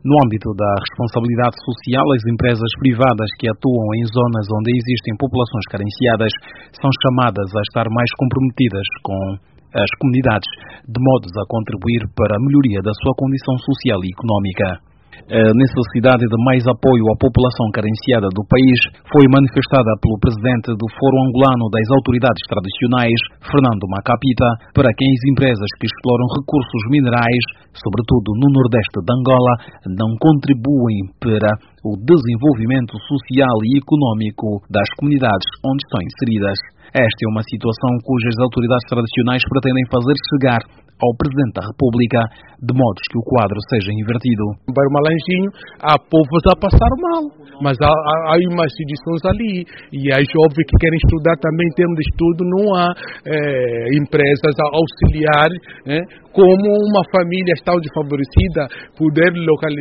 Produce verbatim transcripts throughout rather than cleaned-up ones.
No âmbito da responsabilidade social, as empresas privadas que atuam em zonas onde existem populações carenciadas são chamadas a estar mais comprometidas com as comunidades, de modo a contribuir para a melhoria da sua condição social e económica. A necessidade de mais apoio à população carenciada do país foi manifestada pelo presidente do Fórum Angolano das Autoridades Tradicionais, Fernando Macapita, para quem as empresas que exploram recursos minerais, sobretudo no nordeste de Angola, não contribuem para o desenvolvimento social e económico das comunidades onde estão inseridas. Esta é uma situação cujas autoridades tradicionais pretendem fazer chegar ao Presidente da República, de modo que o quadro seja invertido. Para o Malanjinho, há povos a passar mal, mas há, há, há umas instituições ali, e há jovens que querem estudar também em termos de estudo, não há é, empresas a auxiliar, é, como uma família tão desfavorecida poder local,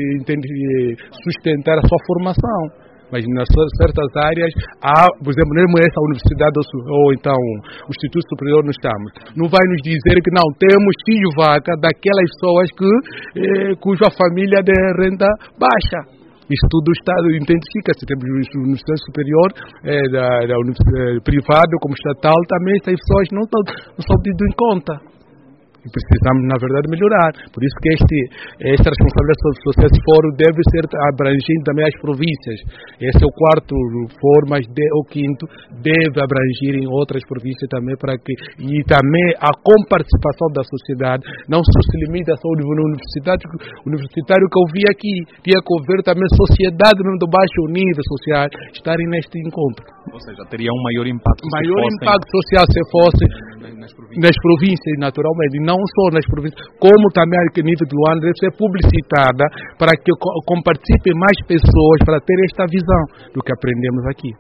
sustentar a sua formação. Mas nas certas áreas, há, por exemplo, mesmo essa universidade ou, ou então o Instituto Superior não estamos. Não vai nos dizer que não temos filho vaca daquelas pessoas que, eh, cuja família é de renda baixa. Isso tudo o Estado identifica-se. Temos a Universidade Superior eh, da, da universidade privada como estatal, também essas pessoas não, tão, não são tidas em conta. E precisamos, na verdade, melhorar. Por isso que este, esta responsabilidade social, esse fórum deve ser abrangendo também as províncias. Esse é o quarto fórum, mas de, o quinto deve abranger em outras províncias também, para que, e também a comparticipação da sociedade não só se limita só ao nível universitário, universitário que eu vi aqui, tinha que haver também sociedade do baixo nível social estarem neste encontro. Ou seja, teria um maior impacto. Maior impacto social se fosse nas províncias, nas províncias naturalmente. Não só nas províncias, como também a nível de Luanda deve ser publicitada para que compartilhem mais pessoas para ter esta visão do que aprendemos aqui.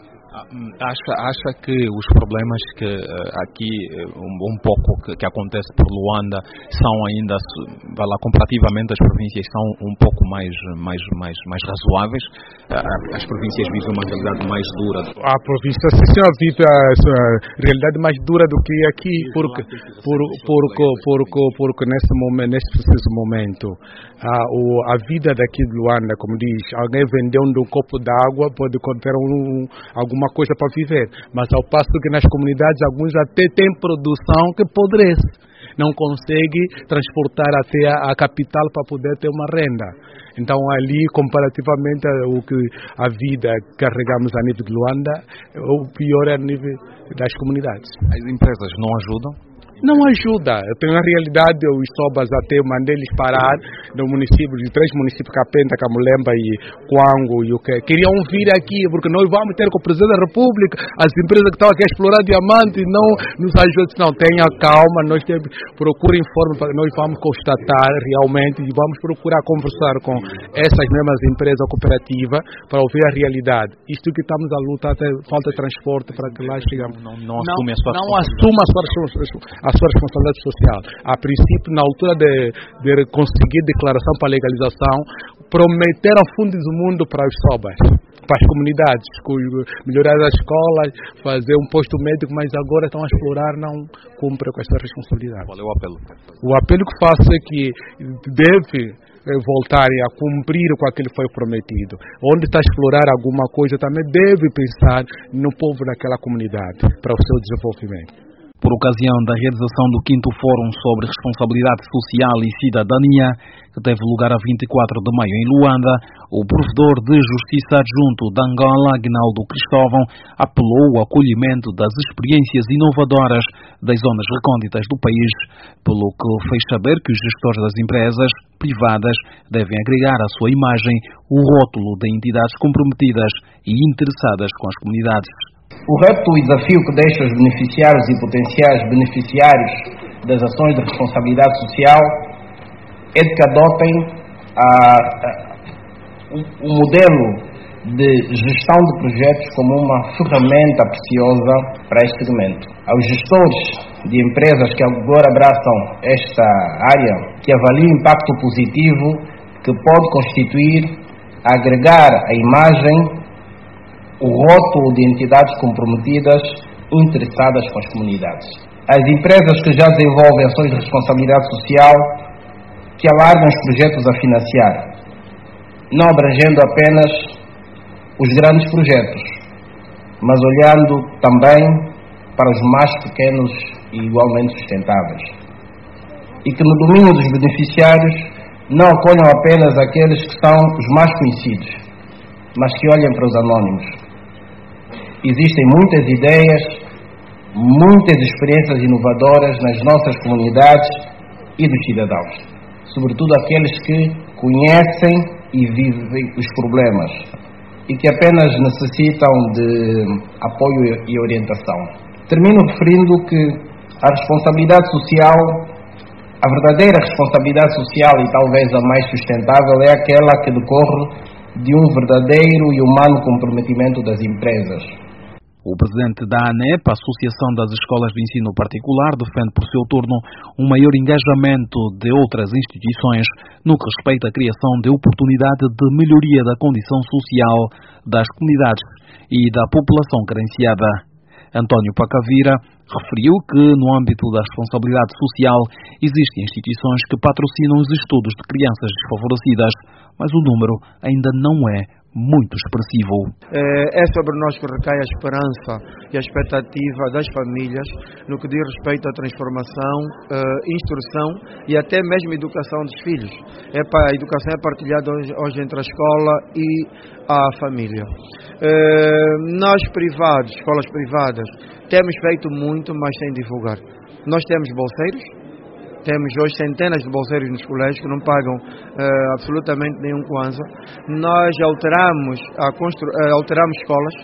Acha, acha que os problemas que uh, aqui um, um pouco que, que acontece por Luanda são ainda, vai lá, comparativamente as províncias são um pouco mais mais mais mais razoáveis? Uh, as províncias vivem uma realidade mais dura. A província sim, vive a, a realidade mais dura do que aqui, porque por porque porque porque nesse momento, nesse preciso momento, a, o, a vida daqui de Luanda, como diz, alguém vendendo um copo d'água pode conter um, alguma coisa para viver, mas ao passo que nas comunidades alguns até têm produção que apodrece, não consegue transportar até a, a capital para poder ter uma renda. Então ali, comparativamente ao que a vida que carregamos a nível de Luanda, o pior é a nível das comunidades. As empresas não ajudam? Não ajuda. Tem uma realidade, os Sobas até mandei eles parar no município, de três municípios, Capenta, Camulemba e Coango e o que. Queriam vir aqui, porque nós vamos ter com o Presidente da República, as empresas que estão aqui a explorar diamante, não nos ajudam. Não, tenha calma, nós temos, procura informe, nós vamos constatar realmente e vamos procurar conversar com essas mesmas empresas cooperativas para ouvir a realidade. Isto que estamos a lutar, até falta de transporte para que lá chegamos. Não, não, não assume a sua não assume a sua a sua responsabilidade social. A princípio, na altura de, de conseguir declaração para legalização, prometeram fundos do mundo para os Sobas, para as comunidades, melhorar as escolas, fazer um posto médico, mas agora estão a explorar, não cumpre com essa responsabilidade. Qual é o apelo? O apelo que faço é que deve voltarem a cumprir com aquilo que foi prometido. Onde está a explorar alguma coisa, também deve pensar no povo daquela comunidade, para o seu desenvolvimento. Por ocasião da realização do quinto Fórum sobre Responsabilidade Social e Cidadania, que teve lugar a vinte e quatro de maio em Luanda, o provedor de Justiça Adjunto de Angola, Aguinaldo Cristóvão, apelou ao acolhimento das experiências inovadoras das zonas recônditas do país, pelo que fez saber que os gestores das empresas privadas devem agregar à sua imagem o rótulo de entidades comprometidas e interessadas com as comunidades. O reto e desafio que deixa os beneficiários e potenciais beneficiários das ações de responsabilidade social é de que adotem a, a, o modelo de gestão de projetos como uma ferramenta preciosa para este segmento. Aos gestores de empresas que agora abraçam esta área, que avaliem o impacto positivo que pode constituir agregar a imagem o rótulo de entidades comprometidas interessadas com as comunidades. As empresas que já desenvolvem ações de responsabilidade social, que alargam os projetos a financiar, não abrangendo apenas os grandes projetos, mas olhando também para os mais pequenos e igualmente sustentáveis. E que no domínio dos beneficiários não acolham apenas aqueles que são os mais conhecidos, mas que olhem para os anónimos. Existem muitas ideias, muitas experiências inovadoras nas nossas comunidades e dos cidadãos, sobretudo aqueles que conhecem e vivem os problemas e que apenas necessitam de apoio e orientação. Termino referindo que a responsabilidade social, a verdadeira responsabilidade social e talvez a mais sustentável, é aquela que decorre de um verdadeiro e humano comprometimento das empresas. O presidente da ANEP, a Associação das Escolas de Ensino Particular, defende por seu turno um maior engajamento de outras instituições no que respeita à criação de oportunidade de melhoria da condição social das comunidades e da população carenciada. António Pacavira referiu que, no âmbito da responsabilidade social, existem instituições que patrocinam os estudos de crianças desfavorecidas, mas o número ainda não é muito expressivo. É sobre nós que recai a esperança e a expectativa das famílias no que diz respeito à transformação, instrução e até mesmo educação dos filhos. É para a educação é partilhada hoje, hoje entre a escola e a família. Nós privados, escolas privadas, temos feito muito, mas sem divulgar. Nós temos bolseiros. Temos hoje centenas de bolseiros nos colégios que não pagam uh, absolutamente nenhum kwanza. Nós alteramos, a constru... uh, alteramos escolas,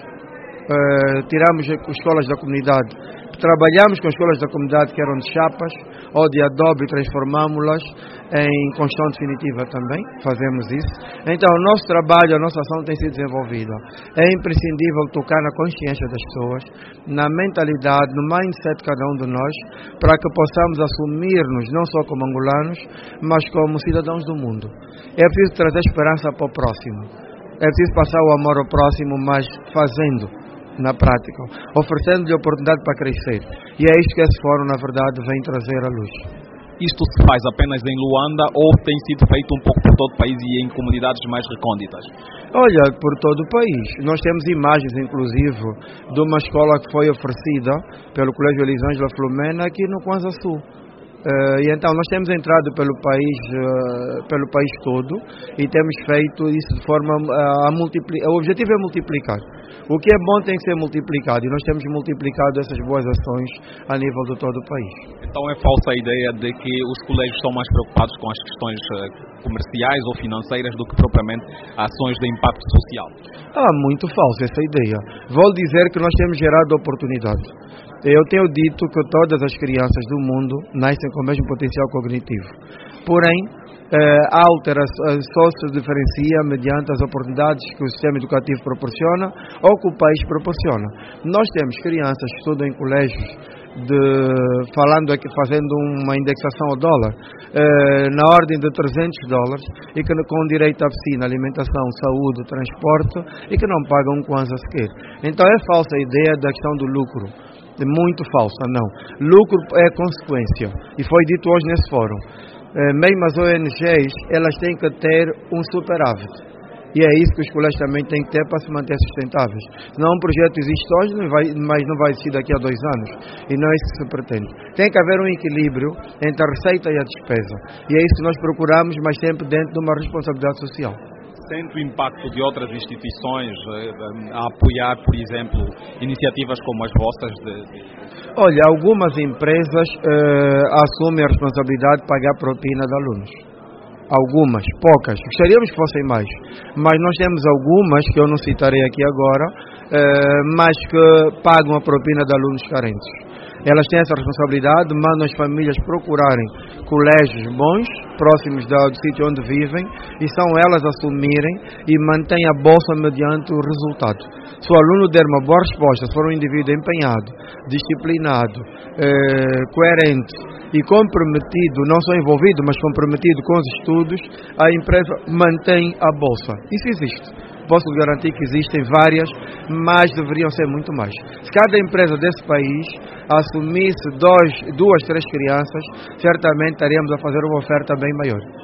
uh, tiramos escolas da comunidade. Trabalhamos com escolas da comunidade que eram de chapas ou de adobe e transformámos-las em construção definitiva também. Fazemos isso. Então, o nosso trabalho, a nossa ação tem sido desenvolvida. É imprescindível tocar na consciência das pessoas, na mentalidade, no mindset de cada um de nós, para que possamos assumir-nos não só como angolanos, mas como cidadãos do mundo. É preciso trazer esperança para o próximo. É preciso passar o amor ao próximo, mas fazendo na prática, oferecendo-lhe oportunidade para crescer. E é isto que esse fórum, na verdade, vem trazer à luz. Isto se faz apenas em Luanda ou tem sido feito um pouco por todo o país e em comunidades mais recônditas? Olha, por todo o país. Nós temos imagens, inclusive, de uma escola que foi oferecida pelo Colégio Elisões La Flumena aqui no Kwanza Sul. Uh, e então nós temos entrado pelo país, uh, pelo país todo e temos feito isso de forma uh, a multiplicar. O objetivo é multiplicar. O que é bom tem que ser multiplicado e nós temos multiplicado essas boas ações a nível de todo o país. Então é falsa a ideia de que os colégios estão mais preocupados com as questões uh, comerciais ou financeiras do que propriamente ações de impacto social? Ah, muito falsa essa ideia. Vou dizer que nós temos gerado oportunidade. Eu tenho dito que todas as crianças do mundo nascem com o mesmo potencial cognitivo. Porém, eh, a alteração só se diferencia mediante as oportunidades que o sistema educativo proporciona ou que o país proporciona. Nós temos crianças que estudam em colégios, de, falando aqui, fazendo uma indexação ao dólar, eh, na ordem de trezentos dólares e que com direito à piscina, alimentação, saúde, transporte e que não pagam um kwanza sequer. Então é falsa a ideia da questão do lucro. Muito falsa, não. Lucro é consequência e foi dito hoje nesse fórum. Eh, mesmo as O N Gs, elas têm que ter um superávit e é isso que os colégios também têm que ter para se manter sustentáveis. Senão um projeto existe hoje, não vai, mas não vai existir daqui a dois anos e não é isso que se pretende. Tem que haver um equilíbrio entre a receita e a despesa e é isso que nós procuramos, mas sempre dentro de uma responsabilidade social. Sente o impacto de outras instituições a apoiar, por exemplo, iniciativas como as vossas? De... Olha, algumas empresas uh, assumem a responsabilidade de pagar propina de alunos. Algumas, poucas. Gostaríamos que fossem mais. Mas nós temos algumas, que eu não citarei aqui agora, uh, mas que pagam a propina de alunos carentes. Elas têm essa responsabilidade, mandam as famílias procurarem colégios bons, próximos do, do sítio onde vivem, e são elas assumirem e mantêm a bolsa mediante o resultado. Se o aluno der uma boa resposta, se for um indivíduo empenhado, disciplinado, eh, coerente e comprometido, não só envolvido, mas comprometido com os estudos, a empresa mantém a bolsa. Isso existe. Posso garantir que existem várias, mas deveriam ser muito mais. Se cada empresa desse país assumisse dois, duas, três crianças, certamente estaríamos a fazer uma oferta bem maior.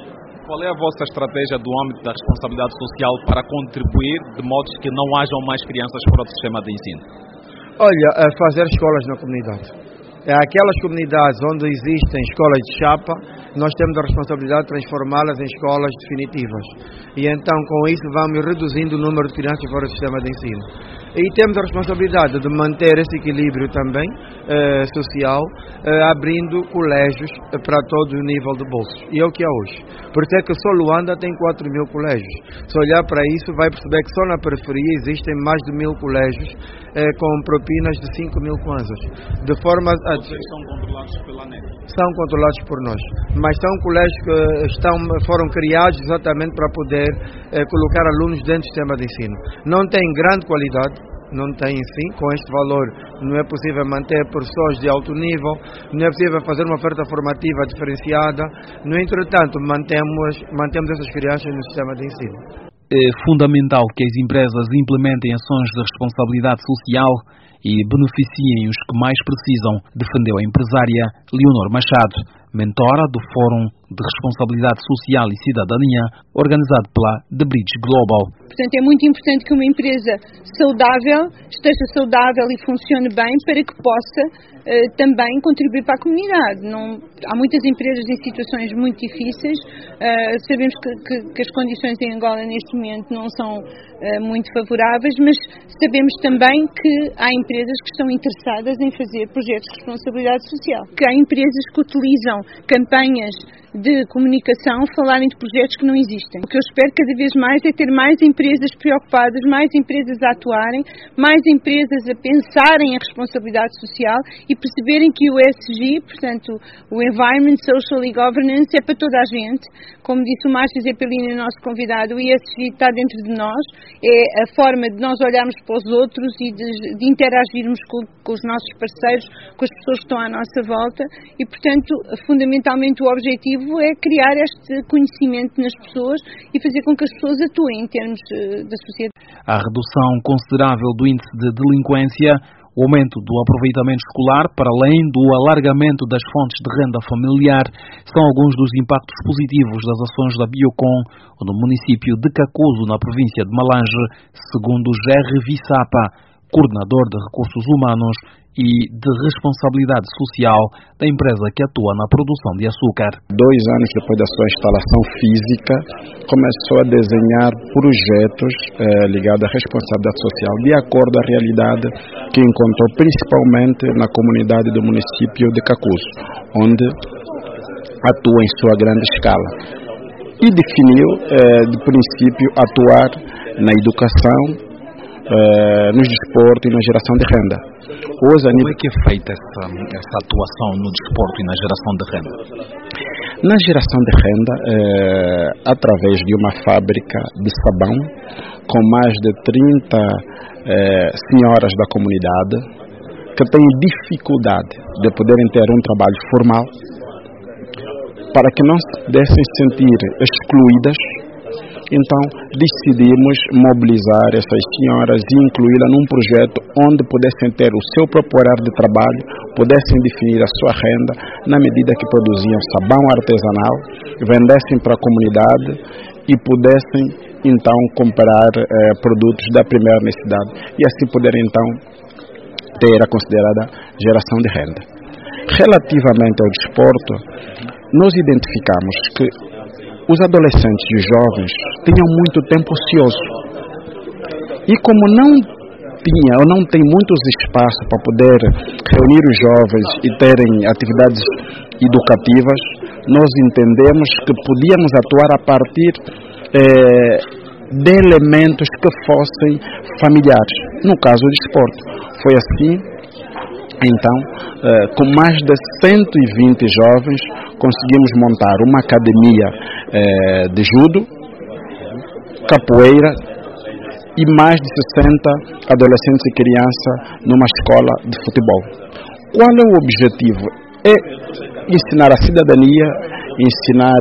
Qual é a vossa estratégia do âmbito da responsabilidade social para contribuir de modo que não hajam mais crianças fora do sistema de ensino? Olha, a fazer escolas na comunidade. É aquelas comunidades onde existem escolas de chapa, nós temos a responsabilidade de transformá-las em escolas definitivas. E então, com isso, vamos reduzindo o número de crianças fora do sistema de ensino. E temos a responsabilidade de manter esse equilíbrio também eh, social, eh, abrindo colégios eh, para todo o nível de bolsos. E é o que é hoje. Por isso é que só Luanda tem quatro mil colégios. Se olhar para isso, vai perceber que só na periferia existem mais de mil colégios eh, com propinas de cinco mil kwanzas. De forma a... São controlados pela N E C? São controlados por nós. Mas são colégios que estão, foram criados exatamente para poder eh, colocar alunos dentro do sistema de ensino. Não tem grande qualidade, não tem sim, com este valor não é possível manter professores de alto nível, não é possível fazer uma oferta formativa diferenciada. No entretanto, mantemos, mantemos essas crianças no sistema de ensino. É fundamental que as empresas implementem ações de responsabilidade social e beneficiem os que mais precisam, defendeu a empresária Leonor Machado, mentora do Fórum de Responsabilidade Social e Cidadania, organizado pela The Bridge Global. Portanto, é muito importante que uma empresa saudável esteja saudável e funcione bem para que possa eh, também contribuir para a comunidade. Não, há muitas empresas em situações muito difíceis. Eh, sabemos que, que, que as condições em Angola neste momento não são eh, muito favoráveis, mas sabemos também que há empresas que estão interessadas em fazer projetos de responsabilidade social. Que há empresas que utilizam campanhas de comunicação falarem de projetos que não existem. O que eu espero cada vez mais é ter mais empresas preocupadas, mais empresas a atuarem, mais empresas a pensarem em responsabilidade social e perceberem que o E S G, portanto, o Environment, Social e Governance, é para toda a gente. Como disse o Márcio Zeppelini, nosso convidado, o E S G está dentro de nós, é a forma de nós olharmos para os outros e de, de interagirmos com, com os nossos parceiros, com as pessoas que estão à nossa volta e, portanto, fundamentalmente o objetivo é criar este conhecimento nas pessoas e fazer com que as pessoas atuem em termos uh, da sociedade. A redução considerável do índice de delinquência, o aumento do aproveitamento escolar, para além do alargamento das fontes de renda familiar, são alguns dos impactos positivos das ações da Biocon no município de Kakuzo, na província de Malange, segundo Jerry Vissapa, coordenador de recursos humanos e de responsabilidade social da empresa que atua na produção de açúcar. Dois anos depois da sua instalação física, começou a desenhar projetos eh, ligados à responsabilidade social, de acordo à realidade que encontrou principalmente na comunidade do município de Kakuzo, onde atua em sua grande escala. E definiu, eh, de princípio, atuar na educação, Uh, no desporto e na geração de renda. Hoje, Como é que é feita essa, essa atuação no desporto e na geração de renda? Na geração de renda, uh, através de uma fábrica de sabão, com mais de trinta uh, senhoras da comunidade, que têm dificuldade de poderem ter um trabalho formal, para que não se pudessem sentir excluídas. Então, decidimos mobilizar essas senhoras e incluí-las num projeto onde pudessem ter o seu próprio horário de trabalho, pudessem definir a sua renda na medida que produziam sabão artesanal, vendessem para a comunidade e pudessem, então, comprar eh, produtos da primeira necessidade e assim poderem, então, ter a considerada geração de renda. Relativamente ao desporto, nós identificamos que os adolescentes e os jovens tinham muito tempo ocioso. E como não tinha ou não tem muitos espaços para poder reunir os jovens e terem atividades educativas, nós entendemos que podíamos atuar a partir eh, de elementos que fossem familiares. No caso do desporto, foi assim. Então, eh, com mais de cento e vinte jovens, conseguimos montar uma academia eh, de judo, capoeira e mais de sessenta adolescentes e crianças numa escola de futebol. Qual é o objetivo? É ensinar a cidadania, ensinar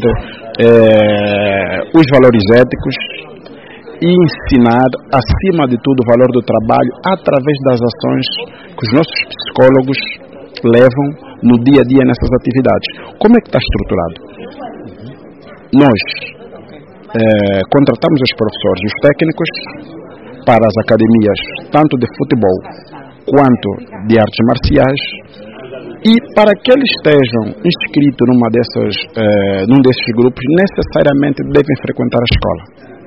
eh, os valores éticos e ensinar, acima de tudo, o valor do trabalho através das ações que os nossos psicólogos levam no dia a dia nessas atividades. Como é que está estruturado? nós eh, contratamos os professores e os técnicos para as academias, tanto de futebol quanto de artes marciais, e para que eles estejam inscritos numa dessas, eh, num desses grupos, necessariamente devem frequentar a escola.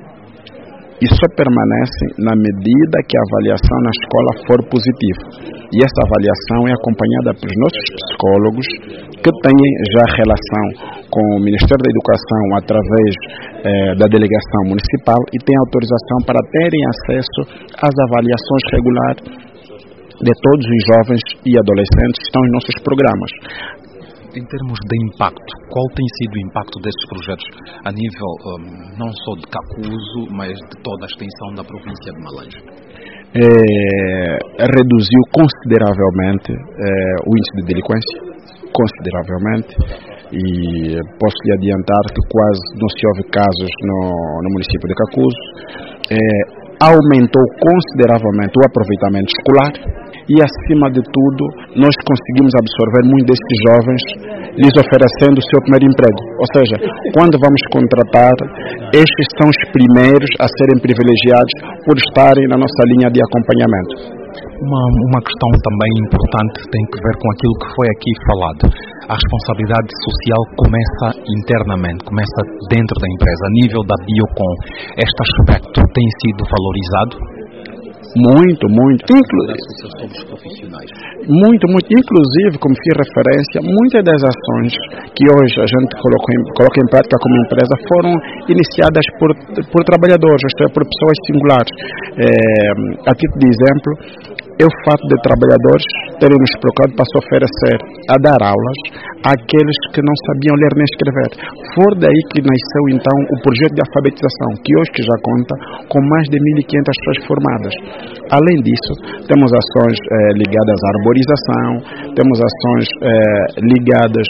E só permanece na medida que a avaliação na escola for positiva. E essa avaliação é acompanhada pelos nossos psicólogos, que têm já relação com o Ministério da Educação através eh, da delegação municipal e têm autorização para terem acesso às avaliações regulares de todos os jovens e adolescentes que estão em nossos programas. Em termos de impacto, qual tem sido o impacto destes projetos a nível um, não só de Cacuzo, mas de toda a extensão da província de Malanje? É, reduziu consideravelmente é, o índice de delinquência, consideravelmente, e posso lhe adiantar que quase não se houve casos no, no município de Cacuzo. É, aumentou consideravelmente o aproveitamento escolar e, acima de tudo, nós conseguimos absorver muitos desses jovens, lhes oferecendo o seu primeiro emprego. Ou seja, quando vamos contratar, estes são os primeiros a serem privilegiados por estarem na nossa linha de acompanhamento. Uma, uma questão também importante tem que ver com aquilo que foi aqui falado. A responsabilidade social começa internamente, começa dentro da empresa, a nível da Biocon. Este aspecto tem sido valorizado? Muito, muito. Inclu... Associações profissionais. Muito, muito. Inclusive, como fiz referência, muitas das ações que hoje a gente coloca em, coloca em prática como empresa foram iniciadas por, por trabalhadores, isto é, por pessoas singulares. É, a título de exemplo, é o fato de trabalhadores terem nos procurado para se oferecer a dar aulas àqueles que não sabiam ler nem escrever. Foi daí que nasceu então o projeto de alfabetização, que hoje que já conta com mais de mil e quinhentas pessoas formadas. Além disso, temos ações eh, ligadas à arborização, temos ações eh, ligadas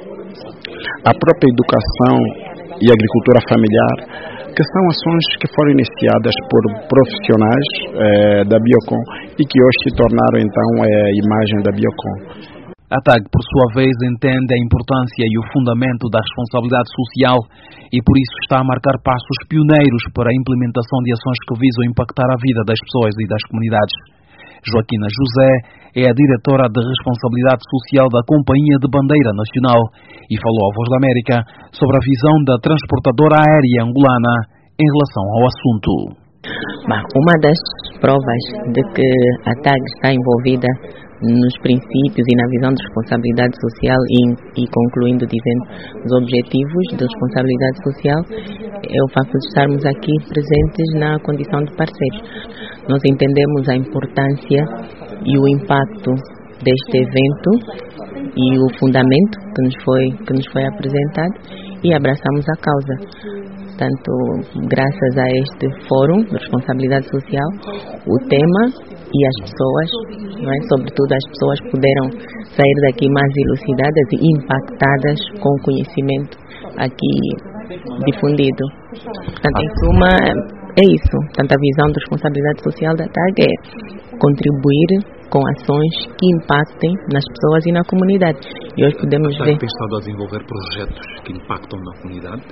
à própria educação e agricultura familiar, que são ações que foram iniciadas por profissionais eh, da Biocon e que hoje se tornaram então a imagem da Biocon. A T A G, por sua vez, entende a importância e o fundamento da responsabilidade social e por isso está a marcar passos pioneiros para a implementação de ações que visam impactar a vida das pessoas e das comunidades. Joaquina José é a diretora de responsabilidade social da Companhia de Bandeira Nacional e falou à Voz da América sobre a visão da transportadora aérea angolana em relação ao assunto. Uma das provas de que a T A G está envolvida nos princípios e na visão de responsabilidade social e, e concluindo dizendo os objetivos de responsabilidade social é o facto de estarmos aqui presentes na condição de parceiros. Nós entendemos a importância e o impacto deste evento e o fundamento que nos foi, que nos foi apresentado e abraçamos a causa. Portanto, graças a este fórum de responsabilidade social, o tema e as pessoas, não é? Sobretudo as pessoas, puderam sair daqui mais elucidadas e impactadas com o conhecimento aqui difundido. Portanto, em suma, é isso. Portanto, a visão de responsabilidade social da T A G é contribuir com ações que impactem nas pessoas e na comunidade. E hoje podemos ver... Está pensado a desenvolver projetos que impactam na comunidade?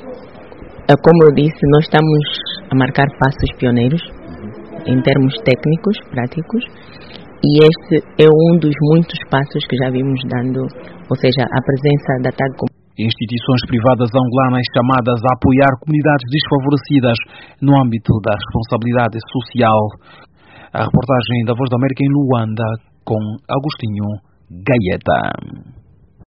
Como eu disse, nós estamos a marcar passos pioneiros em termos técnicos, práticos, e este é um dos muitos passos que já vimos dando, ou seja, a presença da T A G. Instituições privadas angolanas chamadas a apoiar comunidades desfavorecidas no âmbito da responsabilidade social. A reportagem da Voz da América em Luanda com Agostinho Gaeta.